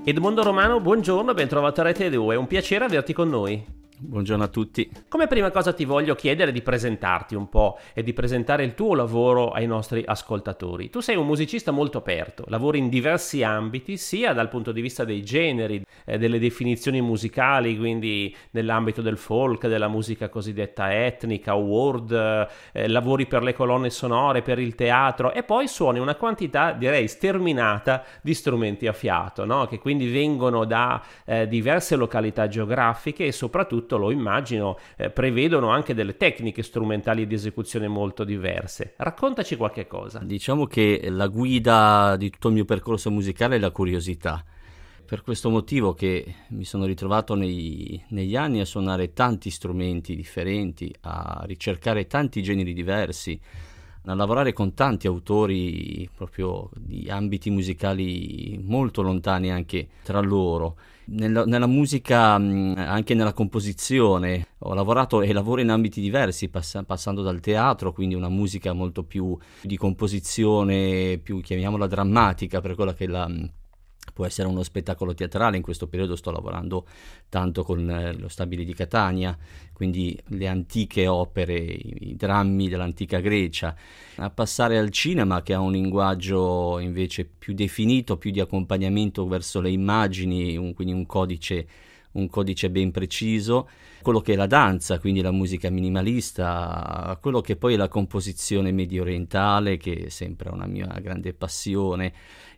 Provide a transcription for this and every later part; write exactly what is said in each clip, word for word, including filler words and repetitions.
Edmondo Romano, buongiorno, ben trovato a Rete due, è un piacere averti con noi. Buongiorno a tutti. Come prima cosa ti voglio chiedere di presentarti un po' e di presentare il tuo lavoro ai nostri ascoltatori. Tu sei un musicista molto aperto, lavori in diversi ambiti, sia dal punto di vista dei generi, eh, delle definizioni musicali, quindi nell'ambito del folk, della musica cosiddetta etnica, world, eh, lavori per le colonne sonore, per il teatro e poi suoni una quantità, direi, sterminata di strumenti a fiato, no? Che quindi vengono da eh, diverse località geografiche e soprattutto lo immagino, eh, prevedono anche delle tecniche strumentali di esecuzione molto diverse. Raccontaci qualche cosa. Diciamo che la guida di tutto il mio percorso musicale è la curiosità. Per questo motivo che mi sono ritrovato nei, negli anni a suonare tanti strumenti differenti, a ricercare tanti generi diversi, a lavorare con tanti autori proprio di ambiti musicali molto lontani anche tra loro. Nella, nella musica, anche nella composizione, ho lavorato e lavoro in ambiti diversi, pass- passando dal teatro, quindi una musica molto più di composizione, più chiamiamola drammatica, per quella che la, può essere uno spettacolo teatrale. In questo periodo sto lavorando tanto con eh, lo Stabile di Catania, quindi le antiche opere, i, i drammi dell'antica Grecia, a passare al cinema, che ha un linguaggio invece più definito, più di accompagnamento verso le immagini, un, quindi un codice, un codice ben preciso, quello che è la danza, quindi la musica minimalista, quello che poi è la composizione medio orientale, che è sempre una mia grande passione,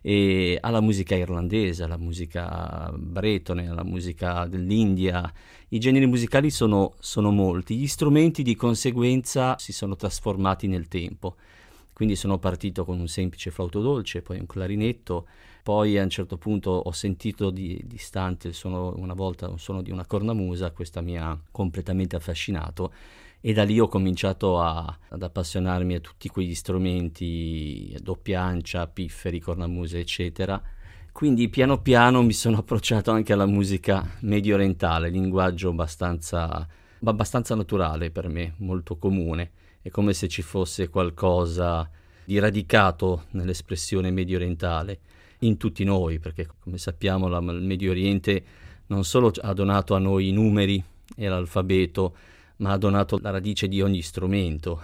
e alla musica irlandese, alla musica bretone, alla musica dell'India. I generi musicali sono, sono molti, gli strumenti di conseguenza si sono trasformati nel tempo. Quindi sono partito con un semplice flauto dolce, poi un clarinetto, poi a un certo punto ho sentito di distante il suono, una volta un suono di una cornamusa, questo mi ha completamente affascinato e da lì ho cominciato a, ad appassionarmi a tutti quegli strumenti, doppiancia, pifferi, cornamuse, eccetera. Quindi piano piano mi sono approcciato anche alla musica medio orientale, linguaggio abbastanza, abbastanza naturale per me, molto comune. È come se ci fosse qualcosa di radicato nell'espressione medio orientale in tutti noi, perché come sappiamo la, il Medio Oriente non solo ha donato a noi i numeri e l'alfabeto, ma ha donato la radice di ogni strumento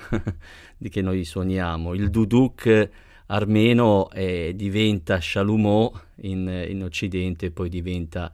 di che noi suoniamo. Il duduk armeno eh, diventa chalumeau in, in Occidente, poi diventa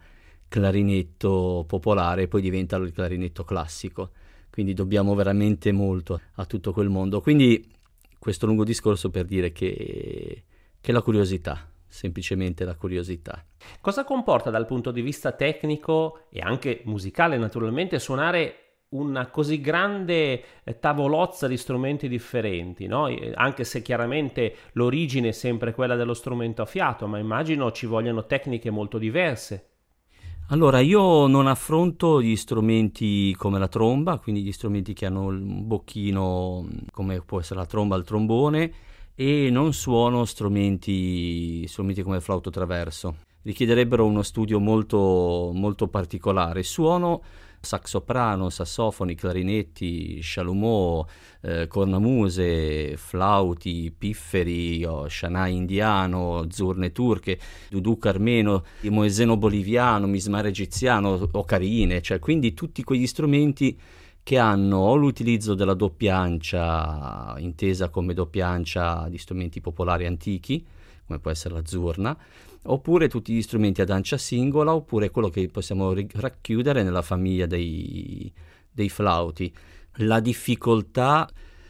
clarinetto popolare, poi diventa il clarinetto classico. Quindi dobbiamo veramente molto a tutto quel mondo. Quindi questo lungo discorso per dire che, che la curiosità, semplicemente la curiosità. Cosa comporta dal punto di vista tecnico e anche musicale naturalmente suonare una così grande tavolozza di strumenti differenti, no? Anche se chiaramente l'origine è sempre quella dello strumento a fiato, ma immagino ci vogliano tecniche molto diverse. Allora, io non affronto gli strumenti come la tromba, quindi gli strumenti che hanno un bocchino come può essere la tromba, il trombone, e non suono strumenti, strumenti come il flauto traverso. Richiederebbero uno studio molto, molto particolare. Suono saxoprano, sassofoni, clarinetti, chalumeau, eh, cornamuse, flauti, pifferi, oh, shanai indiano, zurne turche, duduk armeno, moeseno boliviano, mismare egiziano, ocarine, cioè quindi tutti quegli strumenti che hanno o l'utilizzo della doppiancia, intesa come doppiancia di strumenti popolari antichi, come può essere la zurna, oppure tutti gli strumenti ad ancia singola, oppure quello che possiamo racchiudere nella famiglia dei, dei flauti. La difficoltà,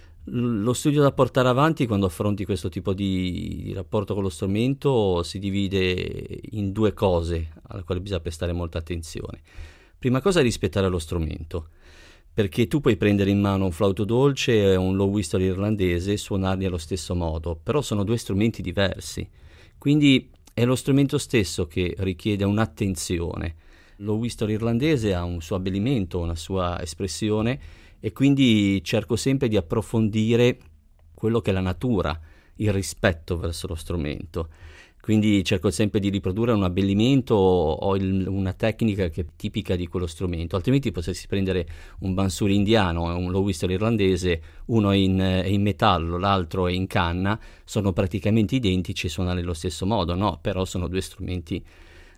lo studio da portare avanti quando affronti questo tipo di, di rapporto con lo strumento si divide in due cose alle quali bisogna prestare molta attenzione. Prima cosa è rispettare lo strumento, perché tu puoi prendere in mano un flauto dolce e un low whistle irlandese e suonarli allo stesso modo, però sono due strumenti diversi, quindi è lo strumento stesso che richiede un'attenzione. Lo whistle irlandese ha un suo abbellimento, una sua espressione e quindi cerco sempre di approfondire quello che è la natura, il rispetto verso lo strumento. Quindi cerco sempre di riprodurre un abbellimento o il, una tecnica che è tipica di quello strumento, altrimenti potresti prendere un bansuri indiano e un low whistle irlandese, uno è in, è in metallo, l'altro è in canna, sono praticamente identici e suonano allo stesso modo, no, però sono due strumenti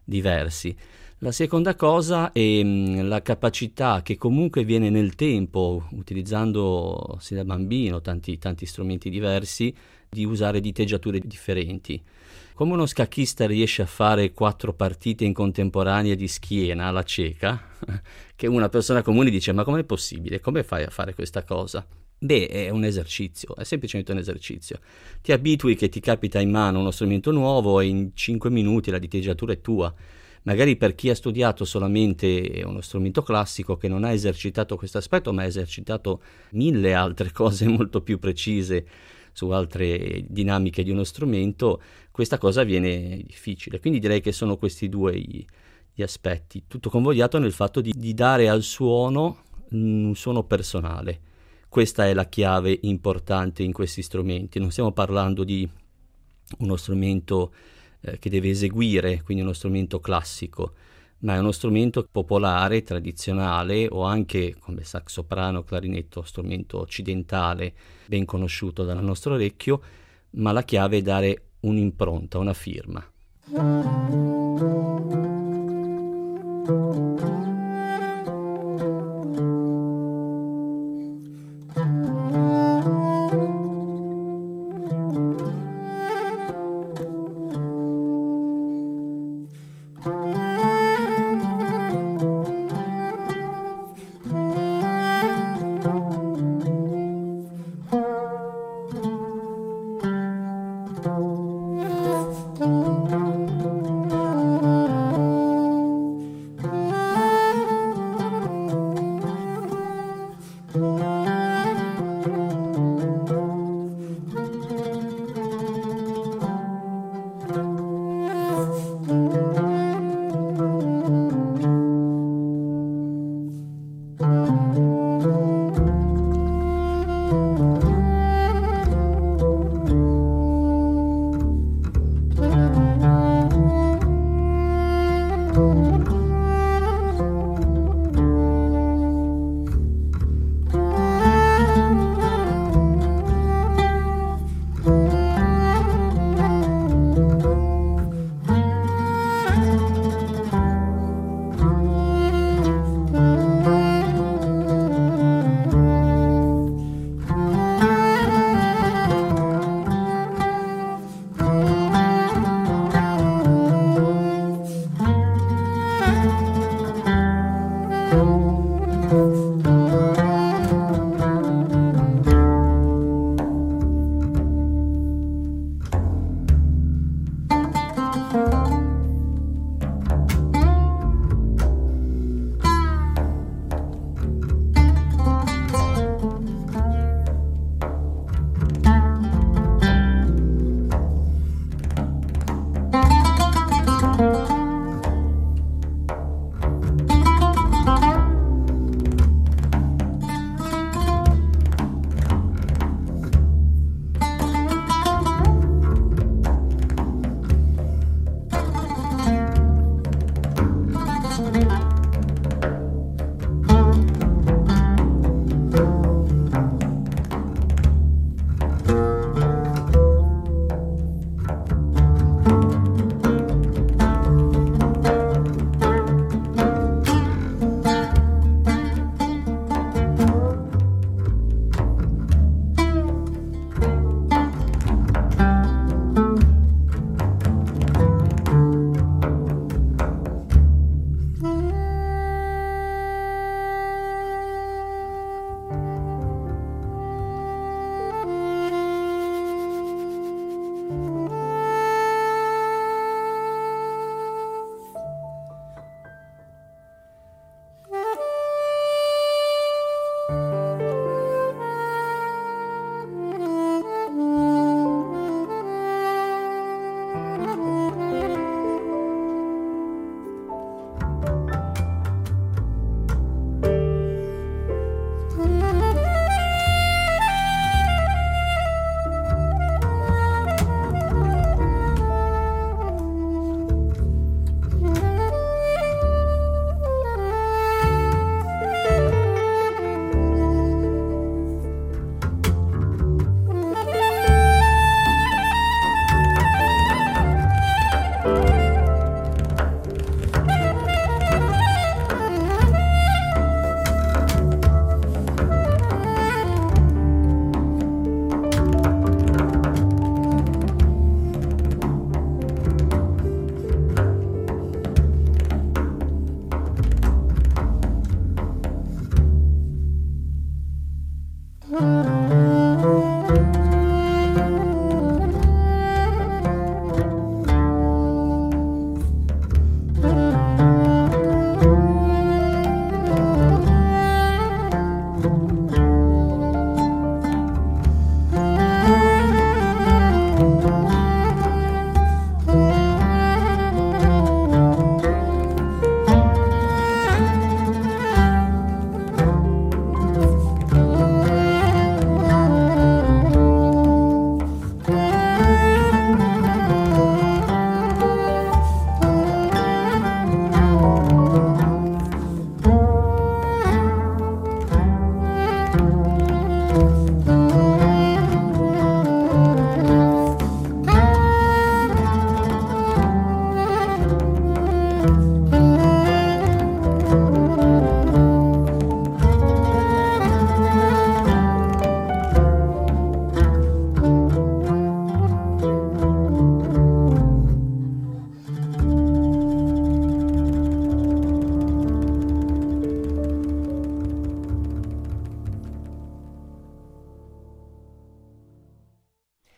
diversi. La seconda cosa è mh, la capacità che comunque viene nel tempo, utilizzando sin da bambino tanti, tanti strumenti diversi, di usare diteggiature differenti. Come uno scacchista riesce a fare quattro partite in contemporanea di schiena alla cieca, che una persona comune dice: ma com'è possibile? Come fai a fare questa cosa? Beh, è un esercizio, è semplicemente un esercizio. Ti abitui che ti capita in mano uno strumento nuovo e in cinque minuti la diteggiatura è tua. Magari per chi ha studiato solamente uno strumento classico, che non ha esercitato questo aspetto, ma ha esercitato mille altre cose molto più precise su altre dinamiche di uno strumento, questa cosa viene difficile. Quindi direi che sono questi due gli, gli aspetti, tutto convogliato nel fatto di, di dare al suono un suono personale. Questa è la chiave importante in questi strumenti. Non stiamo parlando di uno strumento eh, che deve eseguire, quindi uno strumento classico, ma è uno strumento popolare, tradizionale, o anche come saxoprano, clarinetto, strumento occidentale ben conosciuto dal nostro orecchio, ma la chiave è dare un'impronta, una firma.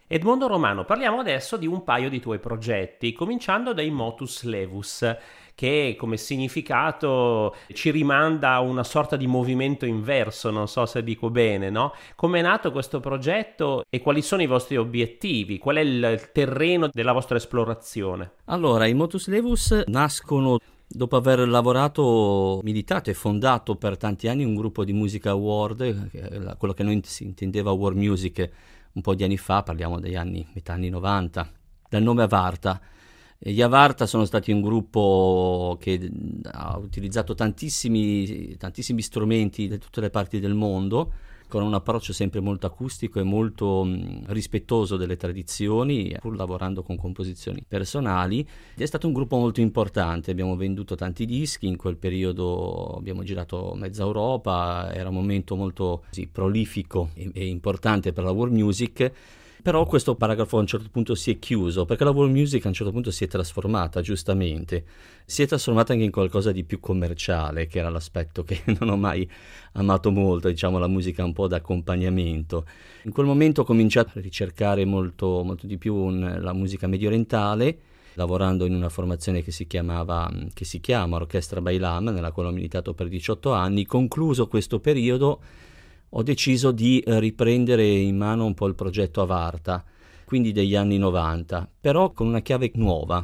Edmondo Romano, parliamo adesso di un paio di tuoi progetti, cominciando dai Motus Levus, che come significato ci rimanda a una sorta di movimento inverso, non so se dico bene, no? Come è nato questo progetto e quali sono i vostri obiettivi? Qual è il terreno della vostra esplorazione? Allora, i Motus Levus nascono dopo aver lavorato, militato e fondato per tanti anni un gruppo di musica world, quello che noi si intendeva war music un po' di anni fa, parliamo degli anni, metà anni novanta, dal nome Avarta. E gli Avarta sono stati un gruppo che ha utilizzato tantissimi, tantissimi strumenti da tutte le parti del mondo, con un approccio sempre molto acustico e molto mh, rispettoso delle tradizioni, pur lavorando con composizioni personali. Ed è stato un gruppo molto importante, abbiamo venduto tanti dischi, in quel periodo abbiamo girato mezza Europa, era un momento molto sì, prolifico e, e importante per la world music. Però questo paragrafo a un certo punto si è chiuso, perché la world music a un certo punto si è trasformata, giustamente. Si è trasformata anche in qualcosa di più commerciale, che era l'aspetto che non ho mai amato molto, diciamo la musica un po' da accompagnamento. In quel momento ho cominciato a ricercare molto, molto di più un, la musica mediorientale, lavorando in una formazione che si chiamava, che si chiama Orchestra Bailam, nella quale ho militato per diciotto anni. Concluso questo periodo, ho deciso di riprendere in mano un po' il progetto Avarta, quindi degli anni novanta, però con una chiave nuova,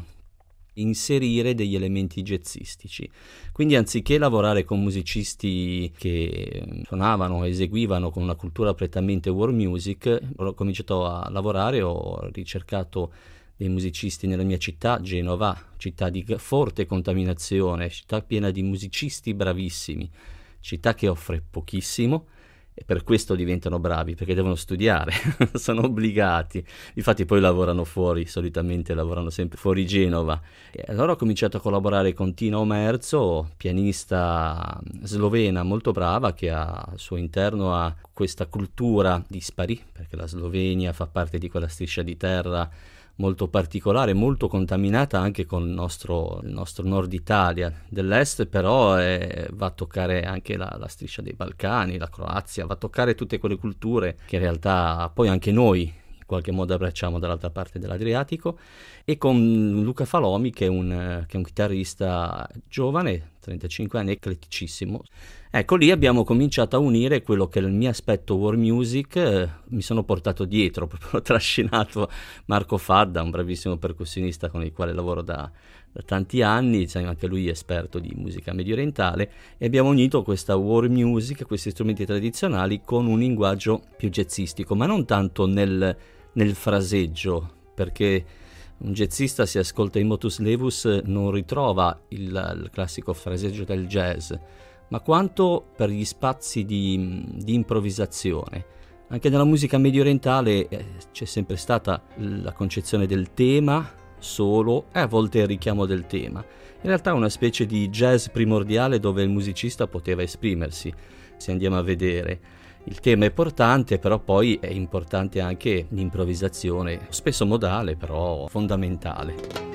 inserire degli elementi jazzistici. Quindi anziché lavorare con musicisti che suonavano, eseguivano con una cultura prettamente world music, ho cominciato a lavorare, ho ricercato dei musicisti nella mia città, Genova, città di forte contaminazione, città piena di musicisti bravissimi, città che offre pochissimo, e per questo diventano bravi, perché devono studiare, sono obbligati. Infatti poi lavorano fuori, solitamente lavorano sempre fuori Genova. E allora ho cominciato a collaborare con Tina Omerzo, pianista slovena molto brava, che ha al suo interno ha questa cultura dispari, perché la Slovenia fa parte di quella striscia di terra molto particolare, molto contaminata anche con il nostro, il nostro nord Italia. Dell'est però è, va a toccare anche la, la striscia dei Balcani, la Croazia, va a toccare tutte quelle culture che in realtà poi anche noi in qualche modo abbracciamo dall'altra parte dell'Adriatico. E con Luca Falomi, che è un, che è un chitarrista giovane, trentacinque anni, ecletticissimo. Ecco, lì abbiamo cominciato a unire quello che è il mio aspetto world music, eh, mi sono portato dietro, proprio trascinato Marco Fadda, un bravissimo percussionista con il quale lavoro da, da tanti anni, cioè anche lui è esperto di musica mediorientale, e abbiamo unito questa world music, questi strumenti tradizionali, con un linguaggio più jazzistico, ma non tanto nel, nel fraseggio, perché un jazzista, se ascolta i Motus Levus, non ritrova il, il classico fraseggio del jazz, ma quanto per gli spazi di, di improvvisazione. Anche nella musica mediorientale eh, c'è sempre stata la concezione del tema solo e a volte il richiamo del tema. In realtà è una specie di jazz primordiale dove il musicista poteva esprimersi, se andiamo a vedere. Il tema è importante, però poi è importante anche l'improvvisazione, spesso modale, però fondamentale.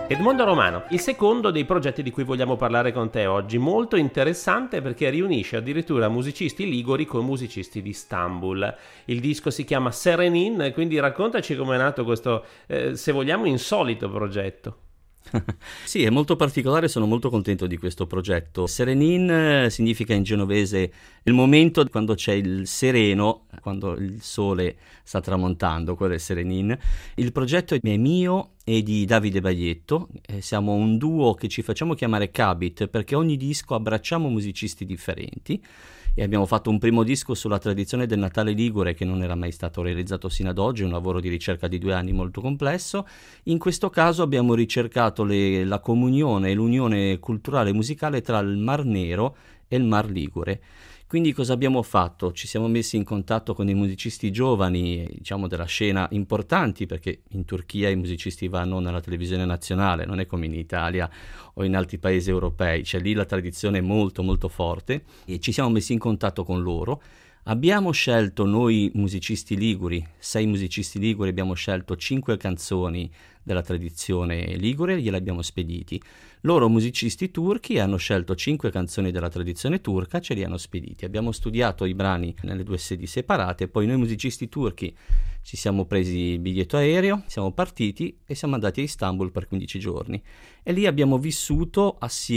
Edmondo Romano, il secondo dei progetti di cui vogliamo parlare con te oggi, molto interessante perché riunisce addirittura musicisti liguri con musicisti di Istanbul. Il disco si chiama Serenin, quindi raccontaci com'è nato questo, eh, se vogliamo, insolito progetto. Sì, è molto particolare, sono molto contento di questo progetto. Serenin significa in genovese il momento quando c'è il sereno, quando il sole sta tramontando, quello è Serenin. Il progetto è mio e di Davide Baglietto, eh, siamo un duo che ci facciamo chiamare Cabit perché ogni disco abbracciamo musicisti differenti e abbiamo fatto un primo disco sulla tradizione del Natale ligure che non era mai stato realizzato sino ad oggi, un lavoro di ricerca di due anni molto complesso. In questo caso abbiamo ricercato le, la comunione e l'unione culturale e musicale tra il Mar Nero e il Mar Ligure. Quindi cosa abbiamo fatto? Ci siamo messi in contatto con i musicisti giovani, diciamo della scena importanti, perché in Turchia i musicisti vanno nella televisione nazionale, non è come in Italia o in altri paesi europei, cioè lì la tradizione è molto molto forte e ci siamo messi in contatto con loro. Abbiamo scelto noi musicisti liguri, sei musicisti liguri, abbiamo scelto cinque canzoni della tradizione ligure, gliele abbiamo spediti. Loro musicisti turchi hanno scelto cinque canzoni della tradizione turca, ce li hanno spediti. Abbiamo studiato i brani nelle due sedi separate, poi noi musicisti turchi ci siamo presi il biglietto aereo, siamo partiti e siamo andati a Istanbul per quindici giorni. E lì abbiamo vissuto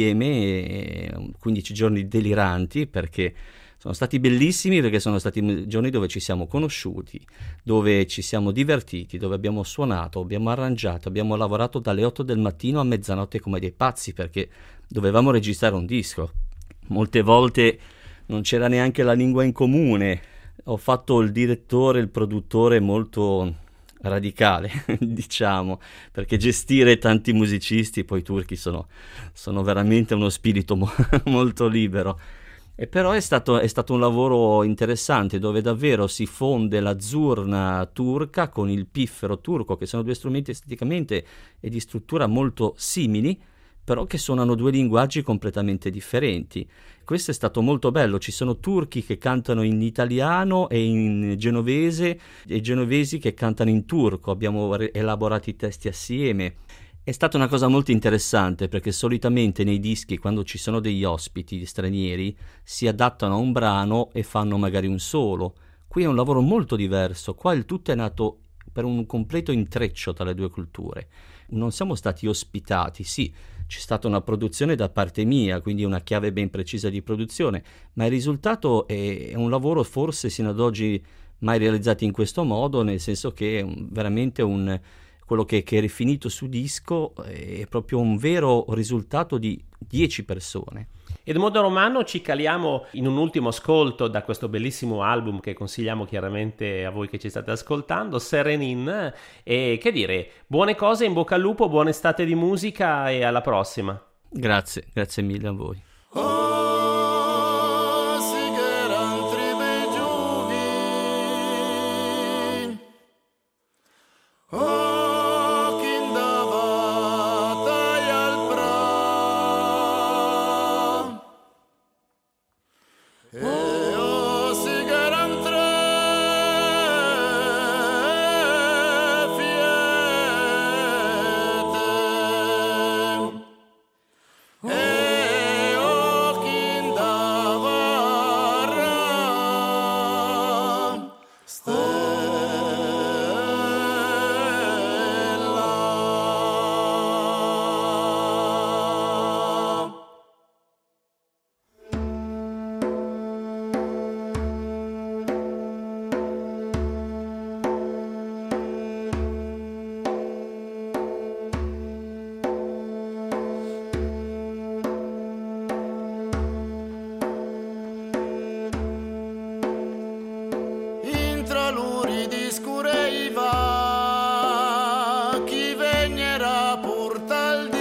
assieme quindici giorni deliranti perché sono stati bellissimi perché sono stati giorni dove ci siamo conosciuti, dove ci siamo divertiti, dove abbiamo suonato, abbiamo arrangiato, abbiamo lavorato dalle otto del mattino a mezzanotte come dei pazzi perché dovevamo registrare un disco. Molte volte non c'era neanche la lingua in comune. Ho fatto il direttore, il produttore molto radicale, diciamo, perché gestire tanti musicisti, poi i turchi sono, sono veramente uno spirito mo- molto libero. E però è stato, è stato un lavoro interessante dove davvero si fonde la zurna turca con il piffero turco, che sono due strumenti esteticamente e di struttura molto simili, però che suonano due linguaggi completamente differenti. Questo è stato molto bello, ci sono turchi che cantano in italiano e in genovese e genovesi che cantano in turco, abbiamo elaborato i testi assieme. È stata una cosa molto interessante perché solitamente nei dischi quando ci sono degli ospiti stranieri si adattano a un brano e fanno magari un solo. Qui è un lavoro molto diverso, qua il tutto è nato per un completo intreccio tra le due culture. Non siamo stati ospitati, sì, c'è stata una produzione da parte mia, quindi una chiave ben precisa di produzione, ma il risultato è un lavoro forse sino ad oggi mai realizzato in questo modo, nel senso che è veramente un... quello che, che è rifinito su disco è proprio un vero risultato di dieci persone. Edmondo Romano, ci caliamo in un ultimo ascolto da questo bellissimo album che consigliamo chiaramente a voi che ci state ascoltando, Serenin, e che dire, buone cose, in bocca al lupo, buona estate di musica e alla prossima. Grazie, grazie mille a voi. Scureva chi vegnerà pur tal di